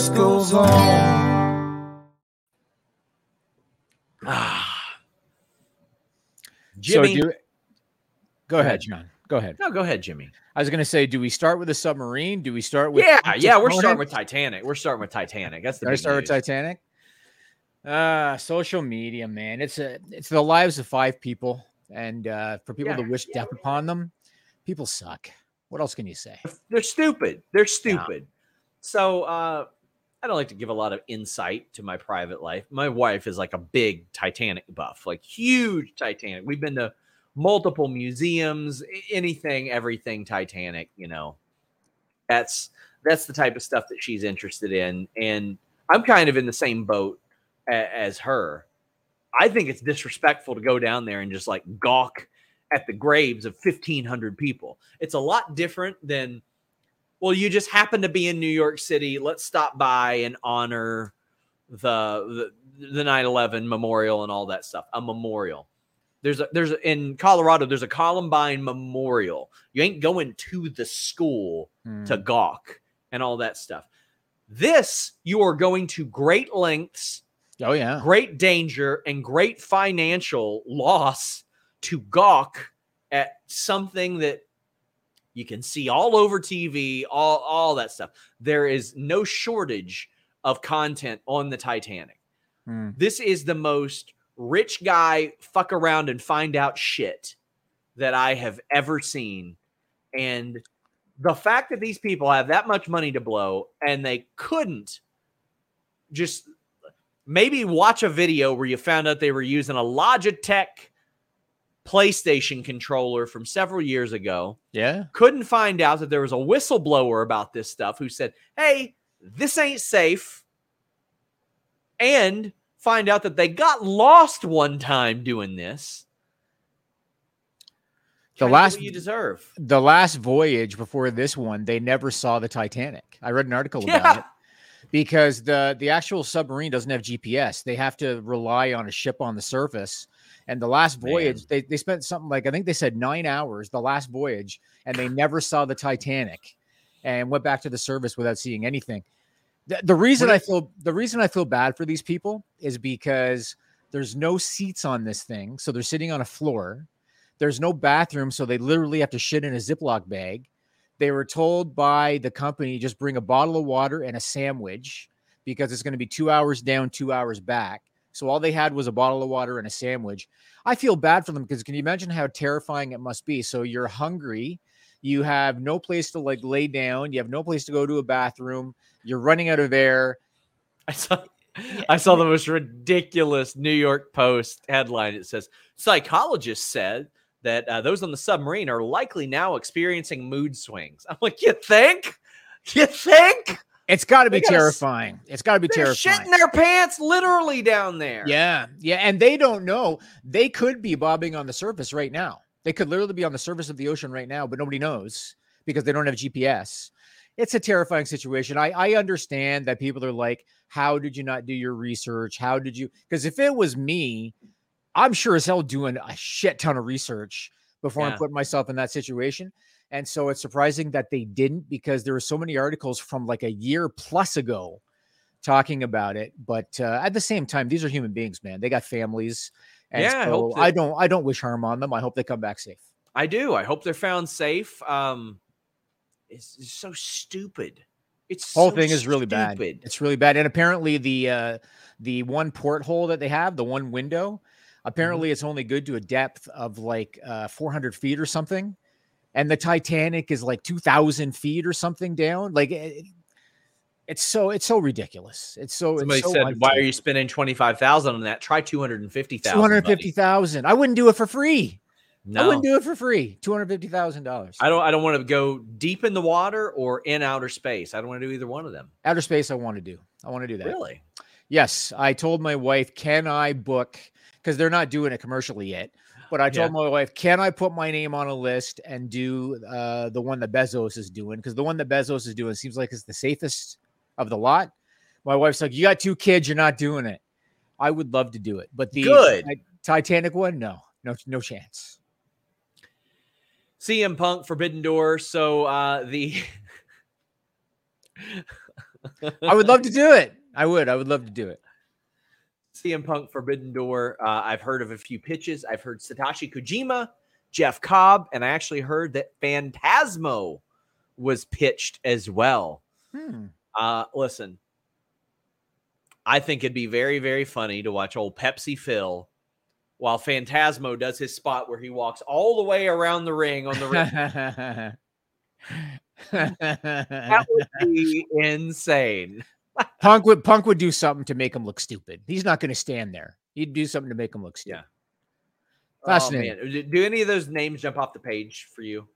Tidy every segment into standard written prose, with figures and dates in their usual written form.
list goes on. Jimmy. So go ahead, John. Go ahead. No, go ahead, Jimmy. I was going to say, do we start with a submarine? Do we start with? Yeah, we're starting with Titanic. That's the big start news. with Titanic. Social media, man. It's the lives of 5 people, and for people to wish death upon them, people suck. What else can you say? They're stupid. Yeah. So I don't like to give a lot of insight to my private life. My wife is like a big Titanic buff, like huge Titanic. We've been to multiple museums, everything Titanic, that's the type of stuff that she's interested in. And I'm kind of in the same boat as her. I think it's disrespectful to go down there and just like gawk at the graves of 1,500 people. It's a lot different than, well, you just happen to be in New York City. Let's stop by and honor the 9/11 memorial and all that stuff. A memorial. There's in Colorado, there's a Columbine memorial. You ain't going to the school to gawk and all that stuff. This, you are going to great lengths, great danger, and great financial loss to gawk at something that you can see all over TV, all that stuff. There is no shortage of content on the Titanic. This is the most rich guy fuck around and find out shit that I have ever seen. And the fact that these people have that much money to blow and they couldn't just maybe watch a video where you found out they were using a Logitech PlayStation controller from several years ago. Yeah. Couldn't find out that there was a whistleblower about this stuff who said, hey, this ain't safe. And find out that they got lost one time doing this. The last you deserve. The last voyage before this one, they never saw the Titanic. I read an article about it because the actual submarine doesn't have GPS. They have to rely on a ship on the surface. And the last voyage, they spent something like, I think they said 9 hours, the last voyage, and they never saw the Titanic and went back to the surface without seeing anything. The reason I feel bad for these people is because there's no seats on this thing. So they're sitting on a floor. There's no bathroom. So they literally have to shit in a Ziploc bag. They were told by the company, just bring a bottle of water and a sandwich because it's going to be 2 hours down, 2 hours back. So all they had was a bottle of water and a sandwich. I feel bad for them because can you imagine how terrifying it must be? So you're hungry. You have no place to like lay down. You have no place to go to a bathroom. You're running out of air. I saw the most ridiculous New York Post headline. It says, psychologists said that those on the submarine are likely now experiencing mood swings. I'm like, you think? It's got to be terrifying. It's got to be terrifying. Shitting their pants literally down there. Yeah. And they don't know. They could be bobbing on the surface right now. They could literally be on the surface of the ocean right now, but nobody knows because they don't have GPS. It's a terrifying situation. I understand that people are like, how did you not do your research? How did you? Because if it was me, I'm sure as hell doing a shit ton of research before I'm putting myself in that situation. And so it's surprising that they didn't because there were so many articles from like a year plus ago talking about it. But at the same time, these are human beings, man. They got families. And so I don't wish harm on them. I hope they come back safe. I do. I hope they're found safe. It's so stupid. It's whole thing is really bad. It's really bad. And apparently the one porthole that they have, the one window, apparently it's only good to a depth of like 400 feet or something. And the Titanic is like 2,000 feet or something down. Like it's so ridiculous. Somebody said, "Why are you spending $25,000 on that? Try $250,000." $250,000. I wouldn't do it for free. No. I wouldn't do it for free. $250,000. I don't want to go deep in the water or in outer space. I don't want to do either one of them. Outer space, I want to do. I want to do that. Really? Yes. I told my wife, can I book? Because they're not doing it commercially yet. But I told my wife, can I put my name on a list and do the one that Bezos is doing? Because the one that Bezos is doing seems like it's the safest of the lot. My wife's like, you got 2 kids, you're not doing it. I would love to do it. But the Titanic one, no chance. CM Punk, Forbidden Door. So I would love to do it. I would love to do it. CM Punk Forbidden Door. I've heard of a few pitches. I've heard Satoshi Kojima, Jeff Cobb, and I actually heard that Phantasmo was pitched as well. Listen, I think it'd be very, very funny to watch old Pepsi Phil while Phantasmo does his spot where he walks all the way around the ring on the ring. That would be insane. Punk would do something to make him look stupid. He's not going to stand there. He'd do something to make him look stupid. Yeah. Fascinating. Oh, man. Do any of those names jump off the page for you?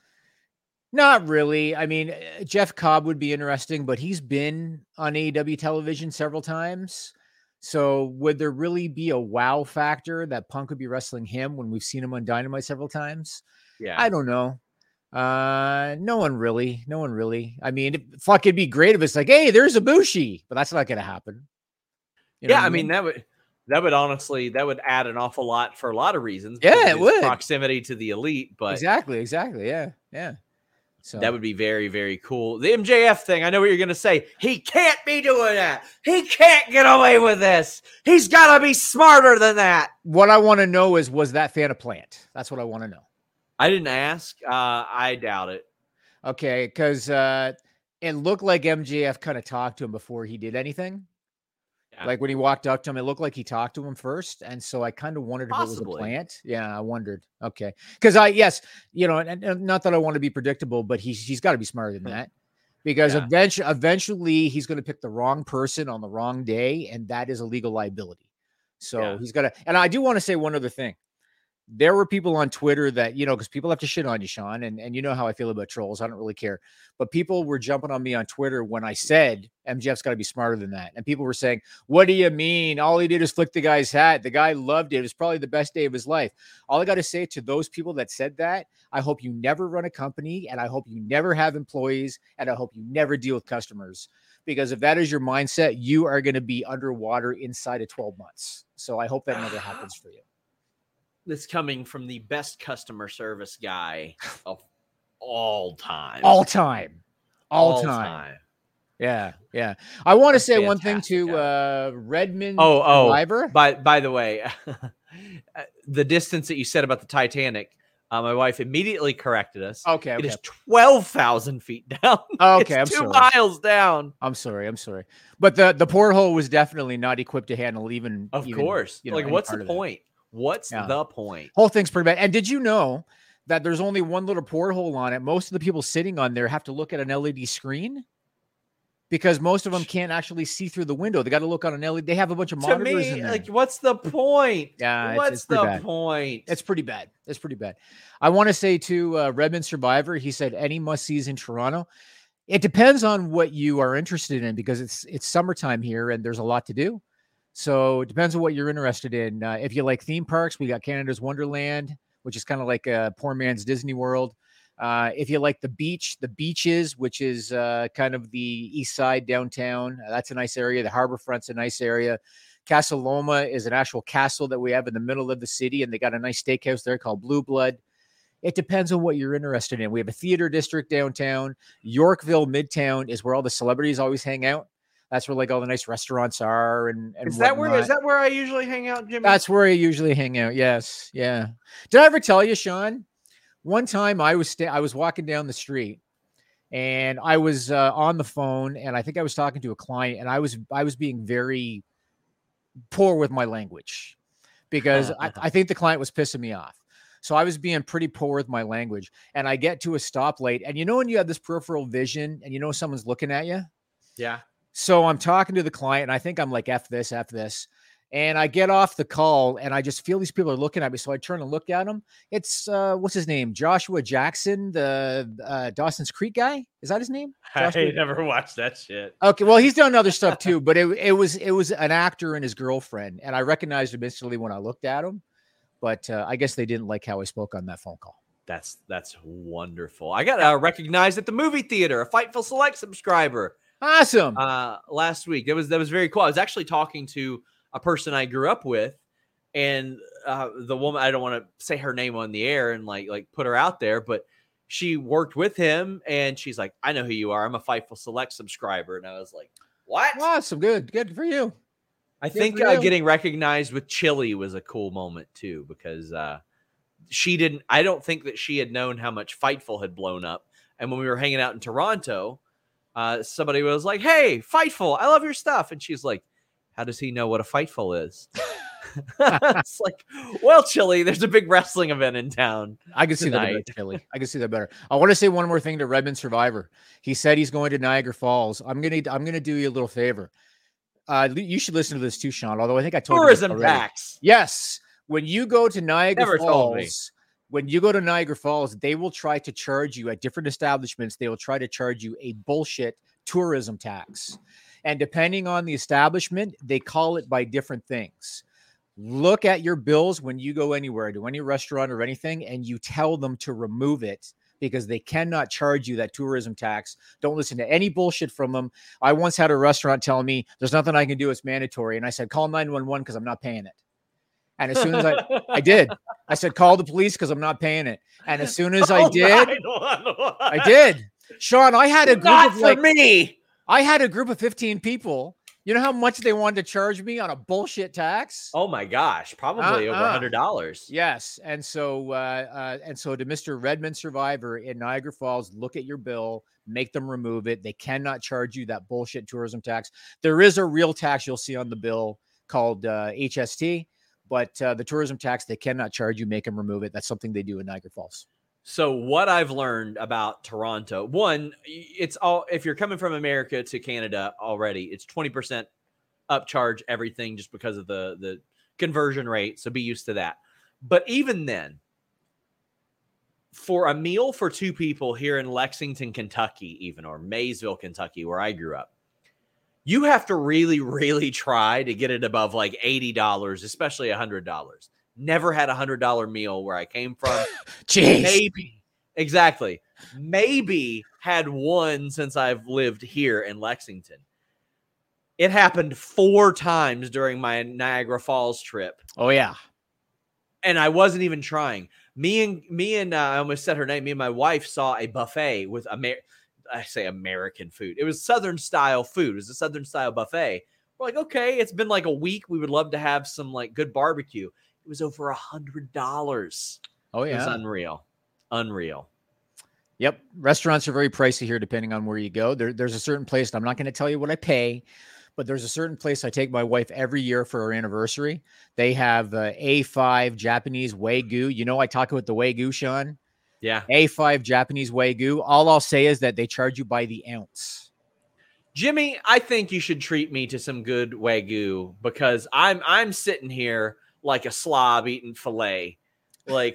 Not really. I mean, Jeff Cobb would be interesting, but he's been on AEW television several times. So would there really be a wow factor that Punk would be wrestling him when we've seen him on Dynamite several times? Yeah. I don't know. No one really. I mean, it'd be great if it's like, hey, there's Ibushi, but that's not going to happen. You know I mean, that would honestly, that would add an awful lot for a lot of reasons. Yeah, it would. Proximity to the elite, but exactly. Yeah. So that would be very, very cool. The MJF thing, I know what you're going to say. He can't be doing that. He can't get away with this. He's got to be smarter than that. What I want to know is, was that fan a plant? That's what I want to know. I didn't ask. I doubt it. Okay, because it looked like MJF kind of talked to him before he did anything. Yeah. Like when he walked up to him, it looked like he talked to him first. And so I kind of wondered if it was a plant. Yeah, I wondered. Okay. Because and not that I want to be predictable, but he's got to be smarter than that. Because eventually he's going to pick the wrong person on the wrong day, and that is a legal liability. So he's got to. And I do want to say one other thing. There were people on Twitter that, because people have to shit on you, Sean, and you know how I feel about trolls. I don't really care. But people were jumping on me on Twitter when I said MJF's got to be smarter than that. And people were saying, what do you mean? All he did is flick the guy's hat. The guy loved it. It was probably the best day of his life. All I got to say to those people that said that, I hope you never run a company, and I hope you never have employees, and I hope you never deal with customers. Because if that is your mindset, you are going to be underwater inside of 12 months. So I hope that never happens for you. This coming from the best customer service guy of all time. All time. Yeah. I want to say one thing to Redmond Survivor. By the way, the distance that you said about the Titanic, my wife immediately corrected us. Okay. It is 12,000 feet down. Okay, it's 2 miles down. I'm sorry. But the porthole was definitely not equipped to handle even. Of course. What's the point? What's the point? Whole thing's pretty bad. And did you know that there's only one little porthole on it? Most of the people sitting on there have to look at an LED screen because most of them can't actually see through the window. They got to look on an LED. They have a bunch of monitors in there. What's the point? Yeah, what's the point? It's pretty bad. I want to say to Redmond Survivor, he said any must-sees in Toronto. It depends on what you are interested in because it's summertime here and there's a lot to do. So it depends on what you're interested in. If you like theme parks, we got Canada's Wonderland, which is kind of like a poor man's Disney World. If you like the beaches, which is kind of the east side downtown, that's a nice area. The Harborfront's a nice area. Casa Loma is an actual castle that we have in the middle of the city, and they got a nice steakhouse there called Blue Blood. It depends on what you're interested in. We have a theater district downtown. Yorkville Midtown is where all the celebrities always hang out. That's where like all the nice rrestaurants are. And is that where I usually hang out, Jimmy? That's where I usually hang out. Yes. Yeah. Did I ever tell you, Sean? One time I was walking down the street and I was on the phone and I think I was talking to a client and I was being very poor with my language because I think the client was pissing me off. So I was being pretty poor with my language and I get to a stoplight and when you have this peripheral vision and someone's looking at you. Yeah. So I'm talking to the client and I think I'm like, F this. And I get off the call and I just feel these people are looking at me. So I turn and look at him. It's what's his name? Joshua Jackson, the Dawson's Creek guy. Is that his name? Joshua? I never watched that shit. Okay. Well, he's done other stuff too, but it was an actor and his girlfriend. And I recognized him instantly when I looked at him, but I guess they didn't like how I spoke on that phone call. That's wonderful. I got recognized at the movie theater, a Fightful Select subscriber. Awesome. Last week. That was very cool. I was actually talking to a person I grew up with, and the woman, I don't want to say her name on the air and like put her out there, but she worked with him, and she's like, I know who you are. I'm a Fightful Select subscriber. And I was like, what? Awesome. Good for you. I think getting recognized with Chili was a cool moment too, because I don't think that she had known how much Fightful had blown up. And when we were hanging out in Toronto, somebody was like, hey, Fightful, I love your stuff. And she's like, how does he know what a Fightful is? It's like, well, Chili, there's a big wrestling event in town. I can see that better, Chili. I can see that better. I want to say one more thing to Redmond Survivor. He said he's going to Niagara Falls. I'm gonna do you a little favor. You should listen to this too, Sean. Although I think I told tourism you tax. Yes, when you go to Niagara Falls, they will try to charge you at different establishments. They will try to charge you a bullshit tourism tax, and depending on the establishment, they call it by different things. Look at your bills when you go anywhere, to any restaurant or anything, and you tell them to remove it, because they cannot charge you that tourism tax. Don't listen to any bullshit from them. I once had a restaurant tell me, there's nothing I can do. It's mandatory. And I said, call 911 because I'm not paying it. And as soon as I did, I said, call the police because I'm not paying it. And as soon as I did. Sean, I had a group I had a group of 15 people. You know how much they wanted to charge me on a bullshit tax? Oh my gosh, probably over $100. Yes, and so to Mr. Redmond Survivor in Niagara Falls, look at your bill, make them remove it. They cannot charge you that bullshit tourism tax. There is a real tax you'll see on the bill called HST, but the tourism tax they cannot charge you. Make them remove it. That's something they do in Niagara Falls. So what I've learned about Toronto, one, it's all, if you're coming from America to Canada already, it's 20% upcharge everything just because of the conversion rate. So be used to that. But even then, for a meal for two people here in Lexington, Kentucky, even, or Maysville, Kentucky, where I grew up, you have to really, really try to get it above like $80, especially $100. Never had $100 meal where I came from. Jeez. Maybe. Exactly. Maybe had one since I've lived here in Lexington. It happened 4 times during my Niagara Falls trip. Oh, yeah. And I wasn't even trying. Me and I almost said her name. Me and my wife saw a buffet with I say American food. It was Southern style food. It was a Southern style buffet. We're like, okay, it's been like a week. We would love to have some like good barbecue. It was over $100. Oh, yeah. It was unreal. Unreal. Yep. Restaurants are very pricey here, depending on where you go. There's a certain place, I'm not going to tell you what I pay, but there's a certain place I take my wife every year for our anniversary. They have A5 Japanese Wagyu. You know, I talk about the Wagyu, Sean. Yeah. A5 Japanese Wagyu. All I'll say is that they charge you by the ounce. Jimmy, I think you should treat me to some good Wagyu, because I'm sitting here like a slob eating filet. Like,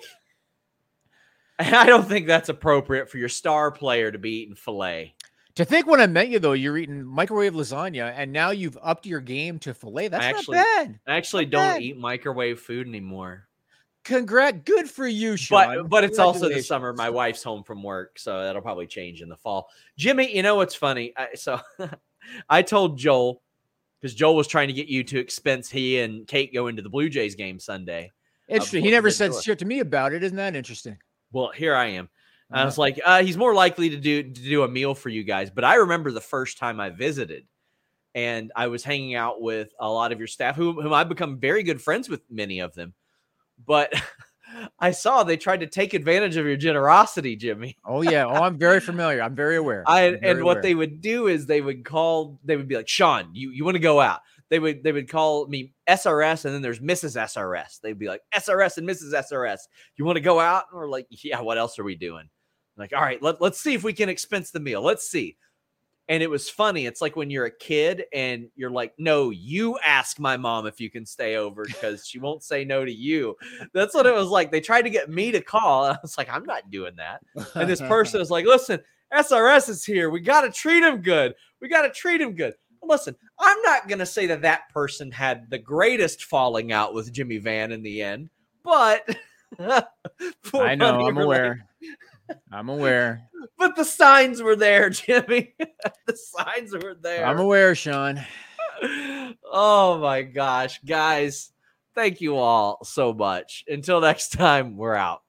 I don't think that's appropriate for your star player to be eating filet. To think when I met you, though, you're eating microwave lasagna, and now you've upped your game to filet. That's not bad. I actually don't eat microwave food anymore. Good for you, Sean. But it's also the summer. My wife's home from work, so that'll probably change in the fall. Jimmy, you know what's funny? I told Joel, because Joel was trying to get you to expense he and Kate go into the Blue Jays game Sunday. Interesting. He never said shit to me about it. Isn't that interesting? Well, here I am. I was like, he's more likely to do a meal for you guys. But I remember the first time I visited, and I was hanging out with a lot of your staff, whom I've become very good friends with, many of them. But I saw they tried to take advantage of your generosity, Jimmy. Oh, yeah. Oh, I'm very familiar. I'm very aware. What they would do is they would be like, Sean, you want to go out? They would call me SRS, and then there's Mrs. SRS. They'd be like, SRS and Mrs. SRS. You want to go out? And we're like, yeah, what else are we doing? I'm like, all right, let's see if we can expense the meal. Let's see. And it was funny. It's like when you're a kid and you're like, no, you ask my mom if you can stay over because she won't say no to you. That's what it was like. They tried to get me to call. I was like, I'm not doing that. And this person was like, listen, SRS is here. We got to treat him good. Listen, I'm not going to say that person had the greatest falling out with Jimmy Van in the end, but I know, I'm aware. I'm aware. But the signs were there, Jimmy. The signs were there. I'm aware, Sean. Oh my gosh, guys. Thank you all so much. Until next time, we're out.